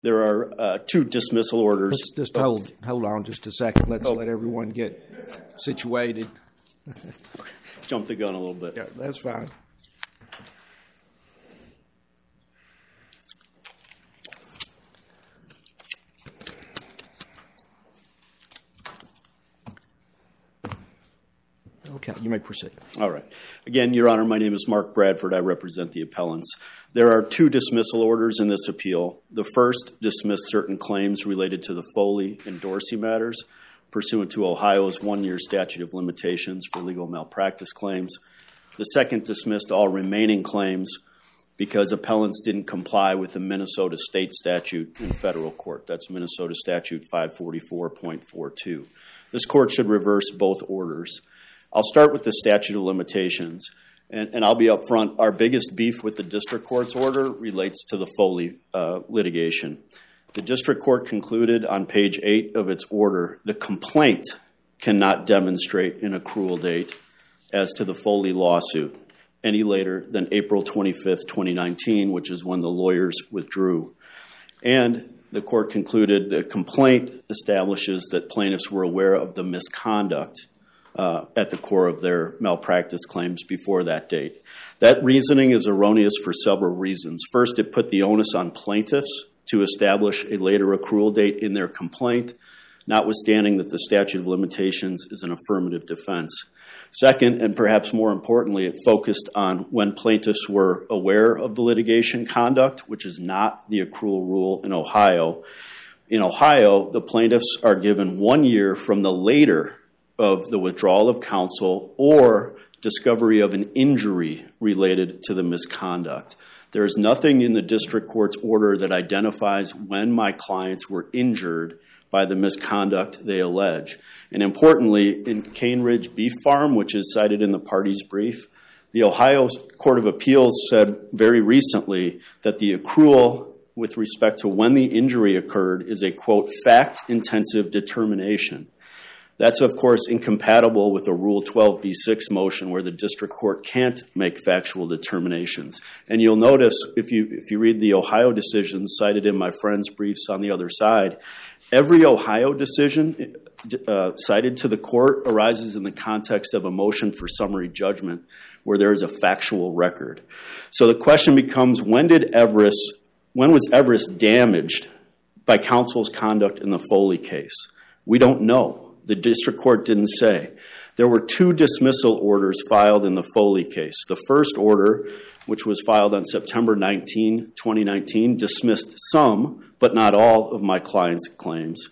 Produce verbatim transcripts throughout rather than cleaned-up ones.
There are uh, two dismissal orders. Let's just hold, hold on just a second. Let's oh. let everyone get situated. Jump the gun a little bit. Yeah, that's fine. Okay, you may proceed. All right. Again, Your Honor, my name is Mark Bradford. I represent the appellants. There are two dismissal orders in this appeal. The first dismissed certain claims related to the Foley and Dorsey matters pursuant to Ohio's one-year statute of limitations for legal malpractice claims. The second dismissed all remaining claims because appellants didn't comply with the Minnesota state statute in federal court. That's Minnesota statute five forty-four point four two. This court should reverse both orders. I'll start with the statute of limitations, and, and I'll be up front. Our biggest beef with the district court's order relates to the Foley uh, litigation. The district court concluded on page eight of its order, the complaint cannot demonstrate an accrual date as to the Foley lawsuit any later than April twenty-fifth, twenty nineteen, which is when the lawyers withdrew. And the court concluded the complaint establishes that plaintiffs were aware of the misconduct Uh, at the core of their malpractice claims before that date. That reasoning is erroneous for several reasons. First, it put the onus on plaintiffs to establish a later accrual date in their complaint, notwithstanding that the statute of limitations is an affirmative defense. Second, and perhaps more importantly, it focused on when plaintiffs were aware of the litigation conduct, which is not the accrual rule in Ohio. In Ohio, the plaintiffs are given one year from the later of the withdrawal of counsel or discovery of an injury related to the misconduct. There is nothing in the district court's order that identifies when my clients were injured by the misconduct they allege. And importantly, in Cane Ridge Beef Farm, which is cited in the party's brief, the Ohio Court of Appeals said very recently that the accrual with respect to when the injury occurred is a, quote, fact-intensive determination. That's, of course, incompatible with a Rule twelve b six motion where the district court can't make factual determinations. And you'll notice, if you if you read the Ohio decisions cited in my friend's briefs on the other side, every Ohio decision uh, cited to the court arises in the context of a motion for summary judgment where there is a factual record. So the question becomes, when did Everest, when was Everest damaged by counsel's conduct in the Foley case? We don't know. The district court didn't say. There were two dismissal orders filed in the Foley case. The first order, which was filed on September nineteenth, twenty nineteen, dismissed some, but not all, of my client's claims.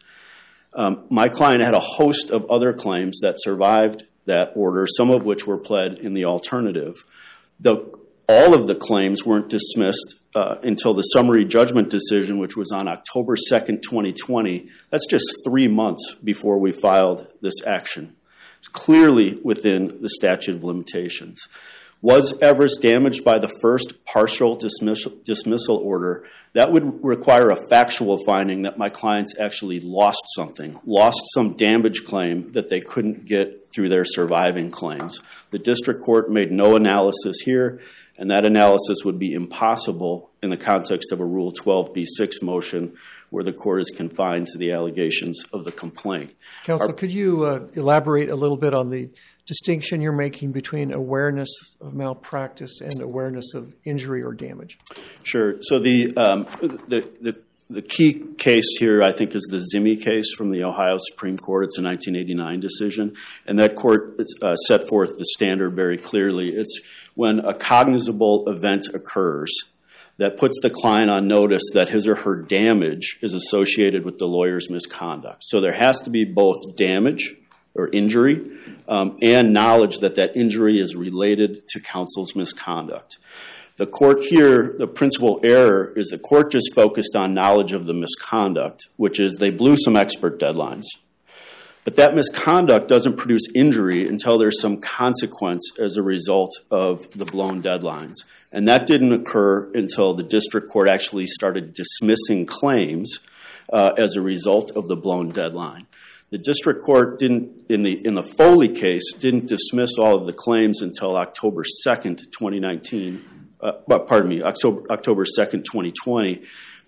Um, my client had a host of other claims that survived that order, some of which were pled in the alternative. The, all of the claims weren't dismissed Uh, until the summary judgment decision, which was on October second, twenty twenty. That's just three months before we filed this action. It's clearly within the statute of limitations. Was Everest damaged by the first partial dismissal, dismissal order? That would require a factual finding that my clients actually lost something, lost some damage claim that they couldn't get through their surviving claims. The district court made no analysis here, and that analysis would be impossible in the context of a Rule twelve b six motion where the court is confined to the allegations of the complaint. Counsel, Our, could you uh, elaborate a little bit on the distinction you're making between awareness of malpractice and awareness of injury or damage? Sure. So the um, the, the the key case here, I think, is the Zimmy case from the Ohio Supreme Court. It's a nineteen eighty-nine decision, and that court uh, set forth the standard very clearly. It's when a cognizable event occurs that puts the client on notice that his or her damage is associated with the lawyer's misconduct. So there has to be both damage or injury um, and knowledge that that injury is related to counsel's misconduct. The court here, the principal error is the court just focused on knowledge of the misconduct, which is they blew some expert deadlines. But that misconduct doesn't produce injury until there's some consequence as a result of the blown deadlines. And that didn't occur until the district court actually started dismissing claims uh, as a result of the blown deadline. The district court didn't, in the in the Foley case, didn't dismiss all of the claims until October second, twenty nineteen. Uh, pardon me, October October second, twenty twenty,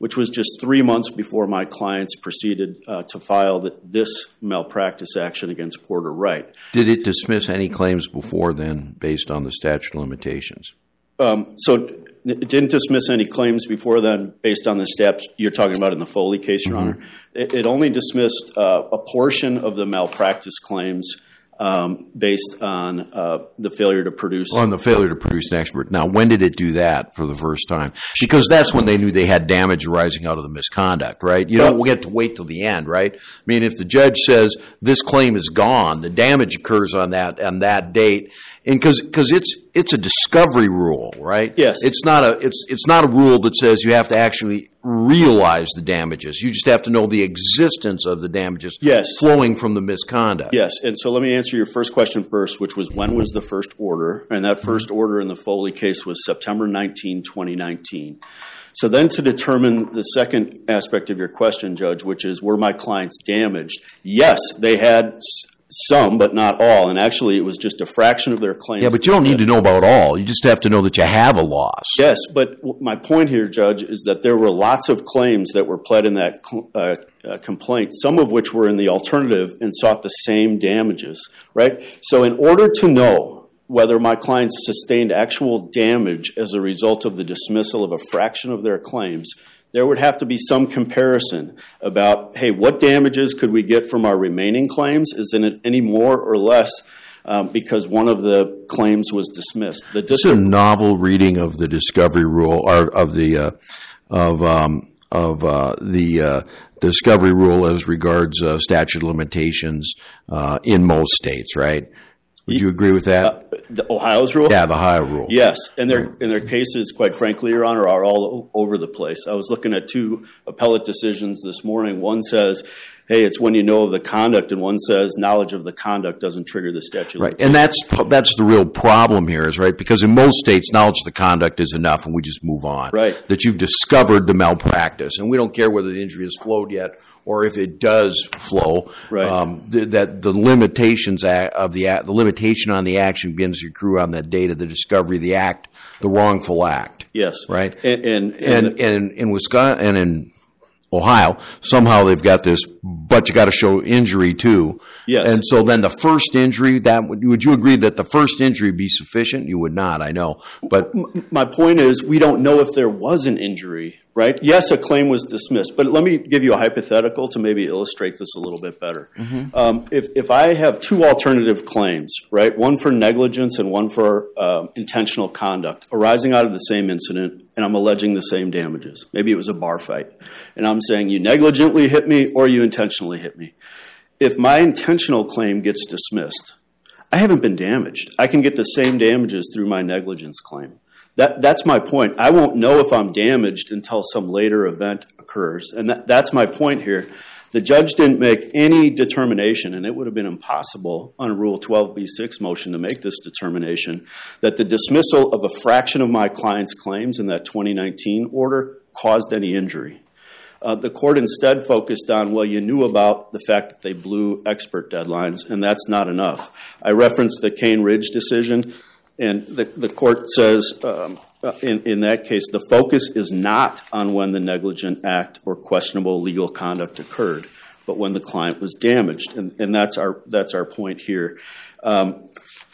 which was just three months before my clients proceeded uh, to file the, this malpractice action against Porter Wright. Did it dismiss any claims before then based on the statute of limitations? Um, so it didn't dismiss any claims before then based on the steps you're talking about in the Foley case, Your mm-hmm. Honor. It, it only dismissed uh, a portion of the malpractice claims um, based on uh, the failure to produce. On the failure to produce an expert. Now, when did it do that for the first time? Because that's when they knew they had damage arising out of the misconduct, right? You don't get to wait till the end, right? I mean, if the judge says this claim is gone, the damage occurs on that on that date, and because because it's it's a discovery rule, right? Yes. It's not a it's it's not a rule that says you have to actually realize the damages. You just have to know the existence of the damages yes. flowing from the misconduct. Yes, and so let me answer your first question first, which was when was the first order? And that first mm-hmm. order in the Foley case was September nineteenth, twenty nineteen. So then to determine the second aspect of your question, Judge, which is were my clients damaged? Yes, they had some, but not all. And actually, it was just a fraction of their claims. Yeah, but you don't need to know about all. You just have to know that you have a loss. Yes, but my point here, Judge, is that there were lots of claims that were pled in that uh, uh, complaint, some of which were in the alternative and sought the same damages, right? So in order to know whether my clients sustained actual damage as a result of the dismissal of a fraction of their claims, there would have to be some comparison about, hey, what damages could we get from our remaining claims? Is it any more or less um, because one of the claims was dismissed? The This is a novel reading of the discovery rule, or of the uh, of um, of uh, the uh, discovery rule as regards uh, statute of limitations uh, in most states, right? Would you agree with that? Uh, the Ohio's rule? Yeah, the Ohio rule. Yes, and their and their cases, quite frankly, Your Honor, are all over the place. I was looking at two appellate decisions this morning. One says, hey, it's when you know of the conduct, and one says knowledge of the conduct doesn't trigger the statute of limitations. Right, and that's that's the real problem here, is right, because in most states, knowledge of the conduct is enough, and we just move on. Right. That you've discovered the malpractice, and we don't care whether the injury has flowed yet or if it does flow. Right. Um, th- that the limitations of the the limitation on the action begins to accrue on that date of the discovery of the act, the wrongful act. Yes. Right. And and and, and, and in Wisconsin and in Ohio, somehow they've got this, but you got to show injury too. Yes. And so then the first injury, that would, would you agree that the first injury be sufficient? You would not, I know. But my point is, we don't know if there was an injury, right? Yes, a claim was dismissed, but let me give you a hypothetical to maybe illustrate this a little bit better. Mm-hmm. Um, if if I have two alternative claims, right, one for negligence and one for uh, intentional conduct arising out of the same incident, and I'm alleging the same damages. Maybe it was a bar fight, and I'm saying you negligently hit me or you intentionally hit me. If my intentional claim gets dismissed, I haven't been damaged. I can get the same damages through my negligence claim. That, that's my point. I won't know if I'm damaged until some later event occurs. And that, that's my point here. The judge didn't make any determination, and it would have been impossible on a Rule twelve B six motion to make this determination, that the dismissal of a fraction of my client's claims in that twenty nineteen order caused any injury. Uh, the court instead focused on, well, you knew about the fact that they blew expert deadlines, and that's not enough. I referenced the Cane Ridge decision. And the, the court says um, in, in that case, the focus is not on when the negligent act or questionable legal conduct occurred, but when the client was damaged. And, and that's our that's our point here. Um,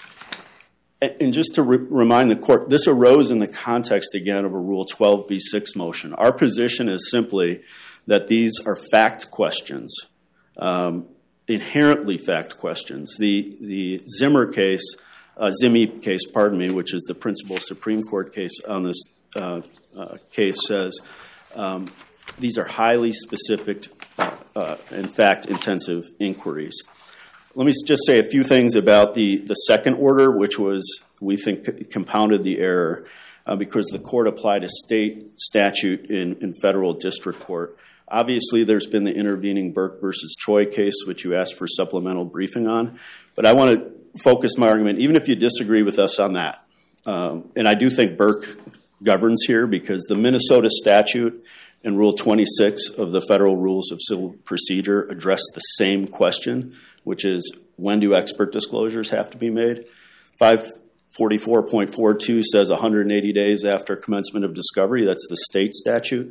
and, and just to re- remind the court, this arose in the context, again, of a Rule twelve B six motion. Our position is simply that these are fact questions, um, inherently fact questions. The, the Zimmer case... Uh, Zimmy case, pardon me, which is the principal Supreme Court case on this uh, uh, case, says um, these are highly specific uh, uh, and fact-intensive inquiries. Let me just say a few things about the, the second order, which was, we think, compounded the error uh, because the court applied a state statute in, in federal district court. Obviously, there's been the intervening Burke versus Choi case, which you asked for supplemental briefing on, but I want to focus my argument, even if you disagree with us on that. Um, and I do think Burke governs here because the Minnesota statute and Rule twenty-six of the Federal Rules of Civil Procedure address the same question, which is when do expert disclosures have to be made? five forty-four point four two says one hundred eighty days after commencement of discovery. That's the state statute.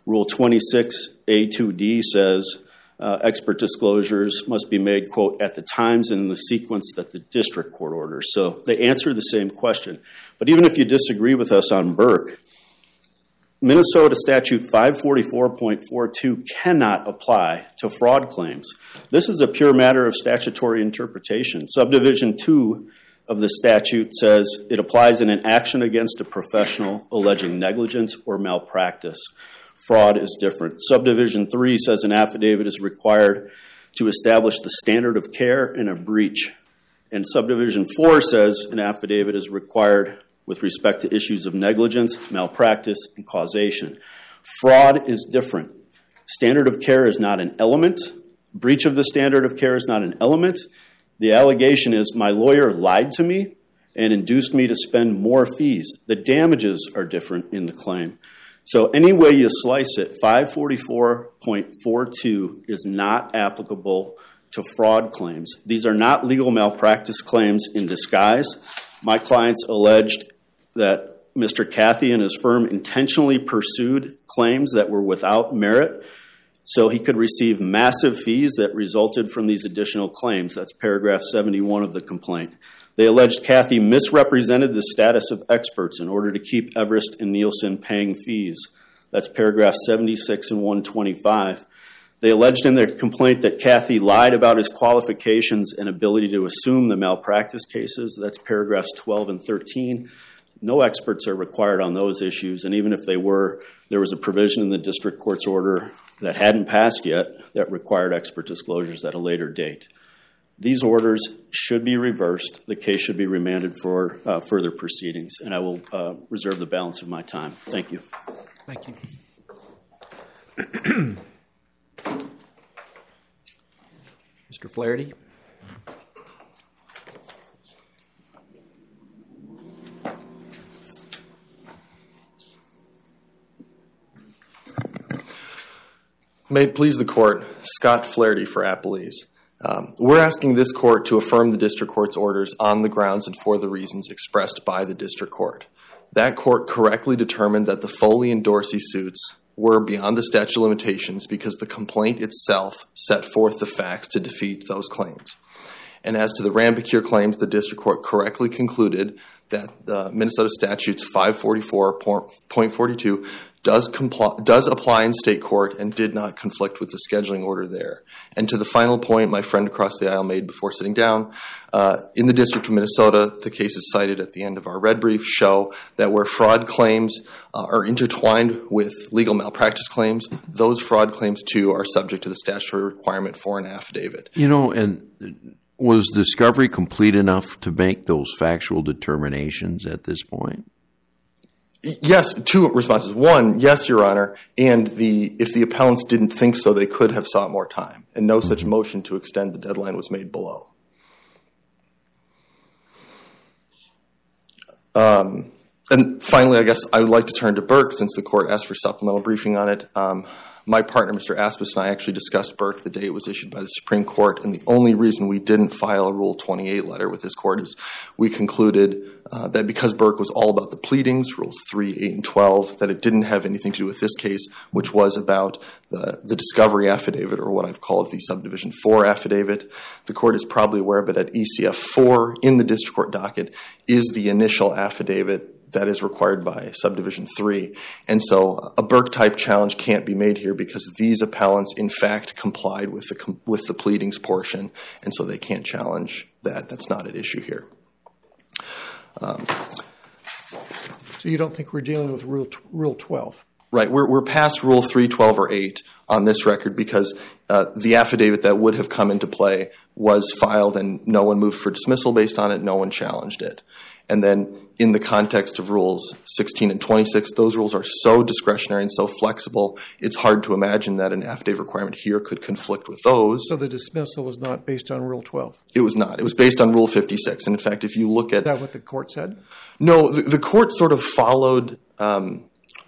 Rule twenty-six A two D says uh, expert disclosures must be made, quote, at the times and in the sequence that the district court orders. So they answer the same question. But even if you disagree with us on Burke, Minnesota Statute five forty-four point four two cannot apply to fraud claims. This is a pure matter of statutory interpretation. Subdivision two of the statute says it applies in an action against a professional alleging negligence or malpractice. Fraud is different. Subdivision three says an affidavit is required to establish the standard of care in a breach. And subdivision four says an affidavit is required with respect to issues of negligence, malpractice, and causation. Fraud is different. Standard of care is not an element. Breach of the standard of care is not an element. The allegation is my lawyer lied to me and induced me to spend more fees. The damages are different in the claim. So any way you slice it, five forty-four point four two is not applicable to fraud claims. These are not legal malpractice claims in disguise. My clients alleged that Mister Cathy and his firm intentionally pursued claims that were without merit so he could receive massive fees that resulted from these additional claims. That's paragraph seventy-one of the complaint. They alleged Cathy misrepresented the status of experts in order to keep Everest and Nielsen paying fees. That's paragraph seventy-six and one twenty-five. They alleged in their complaint that Cathy lied about his qualifications and ability to assume the malpractice cases. That's paragraphs twelve and thirteen. No experts are required on those issues, and even if they were, there was a provision in the district court's order that hadn't passed yet that required expert disclosures at a later date. These orders should be reversed. The case should be remanded for uh, further proceedings, and I will uh, reserve the balance of my time. Thank you. Thank you. Mister Flaherty. May it please the court, Scott Flaherty for Appellees. Um, we're asking this court to affirm the district court's orders on the grounds and for the reasons expressed by the district court. That court correctly determined that the Foley and Dorsey suits were beyond the statute of limitations because the complaint itself set forth the facts to defeat those claims. And as to the Rambacure claims, the district court correctly concluded that the Minnesota statutes five forty-four point four two does comply, does apply in state court and did not conflict with the scheduling order there. And to the final point my friend across the aisle made before sitting down, uh, in the District of Minnesota, the cases cited at the end of our red brief show that where fraud claims uh, are intertwined with legal malpractice claims, those fraud claims too are subject to the statutory requirement for an affidavit. You know, and was discovery complete enough to make those factual determinations at this point? Yes, two responses. One, yes, Your Honor, and the if the appellants didn't think so, they could have sought more time, and no such motion to extend the deadline was made below. Um, and finally, I guess I would like to turn to Burke, since the court asked for supplemental briefing on it. Um, my partner, Mister Aspis, and I actually discussed Burke the day it was issued by the Supreme Court, and the only reason we didn't file a Rule twenty-eight letter with this court is we concluded uh, that because Burke was all about the pleadings, Rules three, eight, and twelve, that it didn't have anything to do with this case, which was about the, the discovery affidavit, or what I've called the Subdivision four affidavit. The court is probably aware of it at E C F four in the district court docket is the initial affidavit that is required by Subdivision three. And so a Burke-type challenge can't be made here because these appellants, in fact, complied with the with the pleadings portion, and so they can't challenge that. That's not at issue here. Um, so you don't think we're dealing with Rule Rule twelve? Right. We're, we're past Rule three, twelve, or eight on this record because uh, the affidavit that would have come into play was filed and no one moved for dismissal based on it. No one challenged it. And then in the context of Rules sixteen and twenty-six, those rules are so discretionary and so flexible, it's hard to imagine that an affidavit requirement here could conflict with those. So the dismissal was not based on Rule twelve? It was not. It was based on Rule fifty-six. And in fact, if you look at... Is that what the court said? No, the, the court sort of followed... Um,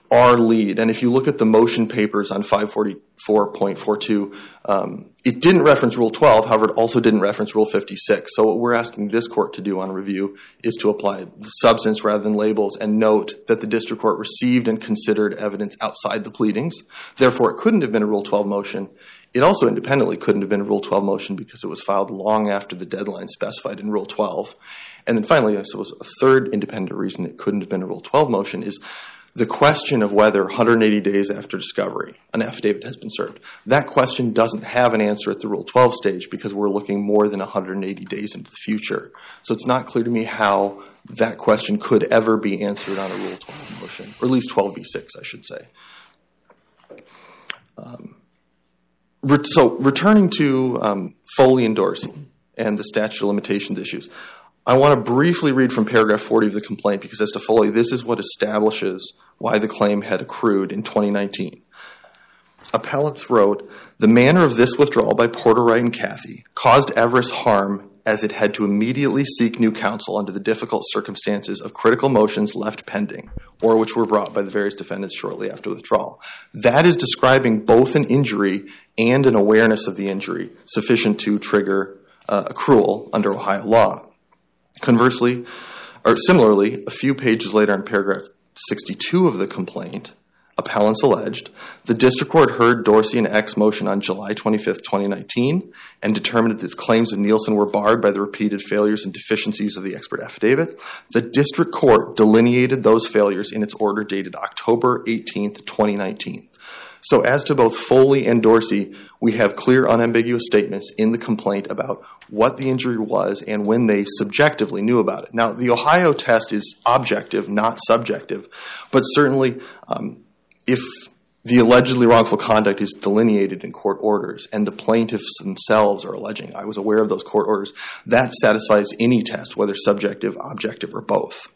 our lead. And if you look at the motion papers on five forty-four point forty-two, um, it didn't reference Rule twelve, however, it also didn't reference Rule fifty-six. So what we're asking this court to do on review is to apply the substance rather than labels and note that the district court received and considered evidence outside the pleadings. Therefore, it couldn't have been a Rule twelve motion. It also independently couldn't have been a Rule twelve motion because it was filed long after the deadline specified in Rule twelve. And then finally, I suppose a third independent reason it couldn't have been a Rule twelve motion is the question of whether one hundred eighty days after discovery an affidavit has been served. That question doesn't have an answer at the Rule twelve stage because we're looking more than one hundred eighty days into the future. So it's not clear to me how that question could ever be answered on a Rule twelve motion, or at least twelve b six, I should say. Um, re- so returning to um, Foley and Dorsey and the statute of limitations issues, I want to briefly read from paragraph forty of the complaint because as to Foley, this is what establishes why the claim had accrued in twenty nineteen. Appellants wrote, "The manner of this withdrawal by Porter, Wright, and Cathy caused Everest harm as it had to immediately seek new counsel under the difficult circumstances of critical motions left pending, or which were brought by the various defendants shortly after withdrawal." That is describing both an injury and an awareness of the injury sufficient to trigger uh, accrual under Ohio law. Conversely, or similarly, a few pages later in paragraph sixty-two of the complaint, appellants alleged, the district court heard Dorsey and Eck's motion on July twenty-fifth, twenty nineteen, and determined that the claims of Nielsen were barred by the repeated failures and deficiencies of the expert affidavit. The district court delineated those failures in its order dated October eighteenth, twenty nineteen. So as to both Foley and Dorsey, we have clear, unambiguous statements in the complaint about what the injury was and when they subjectively knew about it. Now, the Ohio test is objective, not subjective, but certainly um, if the allegedly wrongful conduct is delineated in court orders and the plaintiffs themselves are alleging, I was aware of those court orders, that satisfies any test, whether subjective, objective, or both.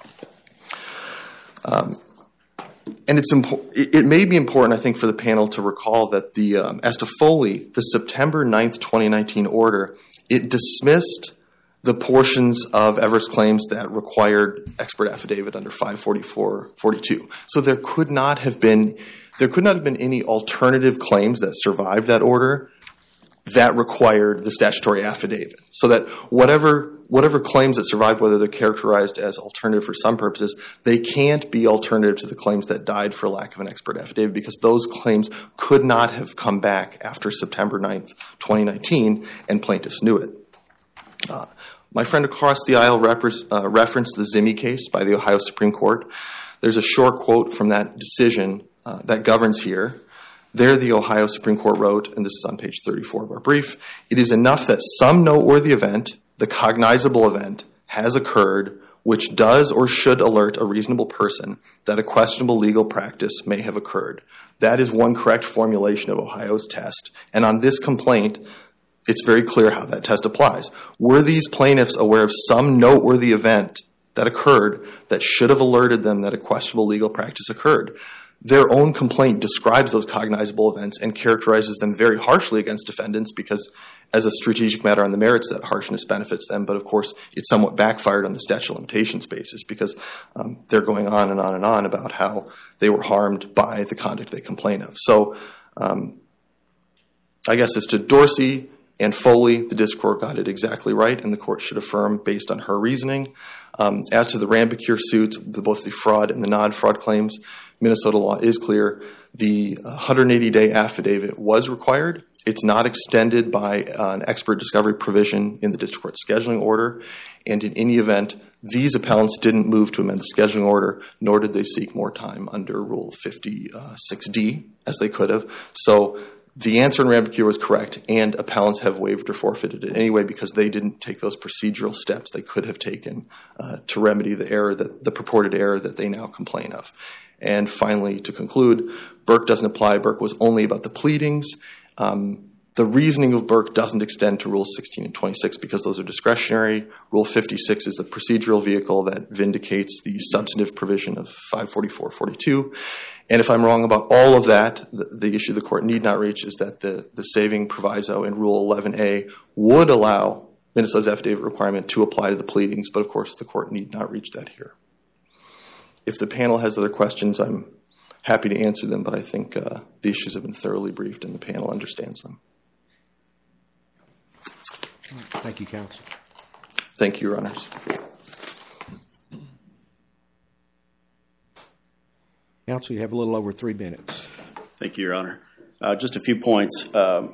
Um, And it's impo- it may be important, I think, for the panel to recall that the um, as to Foley, the September ninth, twenty nineteen order, it dismissed the portions of Everest claims that required expert affidavit under five forty-four forty-two. So there could not have been there could not have been any alternative claims that survived that order that required the statutory affidavit. So that whatever whatever claims that survived, whether they're characterized as alternative for some purposes, they can't be alternative to the claims that died for lack of an expert affidavit because those claims could not have come back after September ninth, twenty nineteen, and plaintiffs knew it. Uh, my friend across the aisle repres- uh, referenced the Zimmy case by the Ohio Supreme Court. There's a short quote from that decision uh, that governs here. There, the Ohio Supreme Court wrote, and this is on page thirty-four of our brief, "It is enough that some noteworthy event, the cognizable event, has occurred which does or should alert a reasonable person that a questionable legal practice may have occurred." That is one correct formulation of Ohio's test. And on this complaint, it's very clear how that test applies. Were these plaintiffs aware of some noteworthy event that occurred that should have alerted them that a questionable legal practice occurred? Their own complaint describes those cognizable events and characterizes them very harshly against defendants because, as a strategic matter on the merits, that harshness benefits them. But, of course, it's somewhat backfired on the statute of limitations basis because um, they're going on and on and on about how they were harmed by the conduct they complain of. So um, I guess as to Dorsey and Foley, the district court got it exactly right, and the court should affirm based on her reasoning. Um, as to the Rambacure suits, both the fraud and the non-fraud claims, Minnesota law is clear. The one hundred eighty day affidavit was required. It's not extended by an expert discovery provision in the district court scheduling order. And in any event, these appellants didn't move to amend the scheduling order, nor did they seek more time under Rule fifty-six D, as they could have. So the answer in Rambacure was correct, and appellants have waived or forfeited it anyway because they didn't take those procedural steps they could have taken uh, to remedy the error, that the purported error that they now complain of. And finally, to conclude, Burke doesn't apply. Burke was only about the pleadings. Um, the reasoning of Burke doesn't extend to Rules sixteen and twenty-six because those are discretionary. Rule fifty-six is the procedural vehicle that vindicates the substantive provision of five forty-four forty-two. And if I'm wrong about all of that, the, the issue the court need not reach is that the, the saving proviso in Rule eleven A would allow Minnesota's affidavit requirement to apply to the pleadings, but of course the court need not reach that here. If the panel has other questions, I'm happy to answer them, but I think uh, the issues have been thoroughly briefed and the panel understands them. Thank you, counsel. Thank you, Your Honors. Counsel, you have a little over three minutes. Thank you, Your Honor. Uh, just a few points. Um,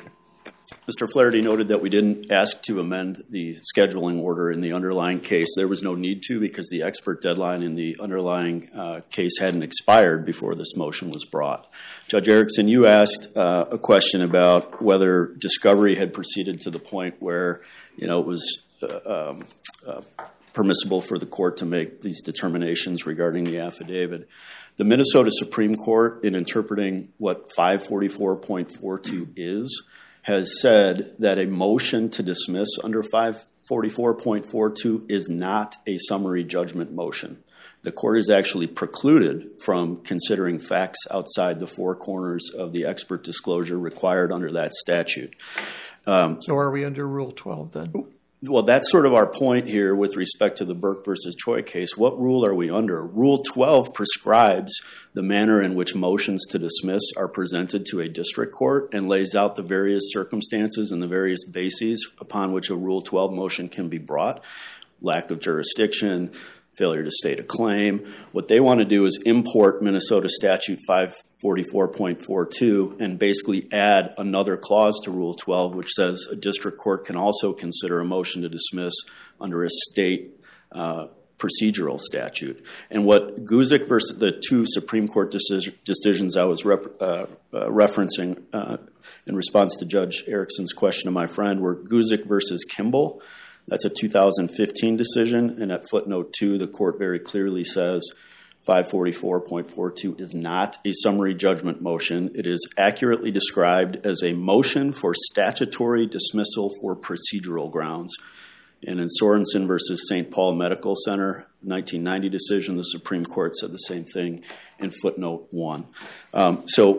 Mister Flaherty noted that we didn't ask to amend the scheduling order in the underlying case. There was no need to because the expert deadline in the underlying uh, case hadn't expired before this motion was brought. Judge Erickson, you asked uh, a question about whether discovery had proceeded to the point where, you know, it was uh, um, uh, permissible for the court to make these determinations regarding the affidavit. The Minnesota Supreme Court, in interpreting what five forty-four point four two is, has said that a motion to dismiss under five forty-four point four two is not a summary judgment motion. The court is actually precluded from considering facts outside the four corners of the expert disclosure required under that statute. Um, so are we under Rule twelve then? Well, that's sort of our point here with respect to the Burke versus Choi case. What rule are we under? Rule twelve prescribes the manner in which motions to dismiss are presented to a district court and lays out the various circumstances and the various bases upon which a Rule twelve motion can be brought. Lack of jurisdiction, failure to state a claim. What they want to do is import Minnesota Statute five forty-four point four two and basically add another clause to Rule twelve, which says a district court can also consider a motion to dismiss under a state uh, procedural statute. And what Guzik versus the two Supreme Court decision, decisions I was rep, uh, uh, referencing uh, in response to Judge Erickson's question to my friend were Guzik versus Kimball. That's a two thousand fifteen decision, and at footnote two, the court very clearly says five forty-four point four two is not a summary judgment motion. It is accurately described as a motion for statutory dismissal for procedural grounds. And in Sorensen versus Saint Paul Medical Center, nineteen ninety decision, the Supreme Court said the same thing in footnote one. Um, so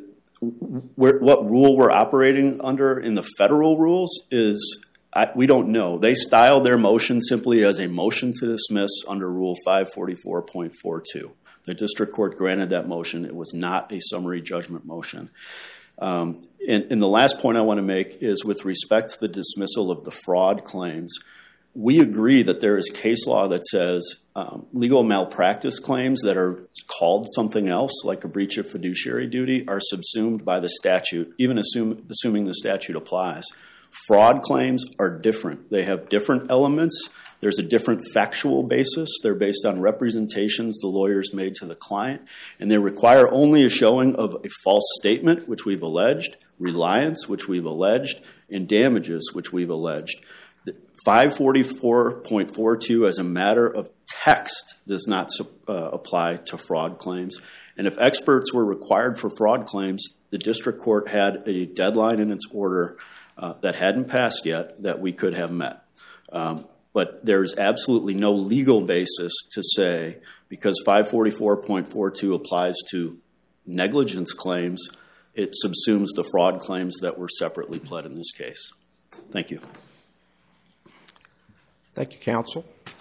we're, what rule we're operating under in the federal rules is I, we don't know. They styled their motion simply as a motion to dismiss under Rule five forty-four point four two. The district court granted that motion. It was not a summary judgment motion. Um, and, and the last point I want to make is with respect to the dismissal of the fraud claims, we agree that there is case law that says um, legal malpractice claims that are called something else, like a breach of fiduciary duty, are subsumed by the statute, even assume, assuming the statute applies. Fraud claims are different. They have different elements. There's a different factual basis. They're based on representations the lawyers made to the client, and they require only a showing of a false statement, which we've alleged, reliance, which we've alleged, and damages, which we've alleged. five forty-four point four two as a matter of text does not uh, apply to fraud claims. And if experts were required for fraud claims, the district court had a deadline in its order Uh, that hadn't passed yet that we could have met. Um, but there's absolutely no legal basis to say, because five forty-four point four two applies to negligence claims, it subsumes the fraud claims that were separately pled in this case. Thank you. Thank you, counsel.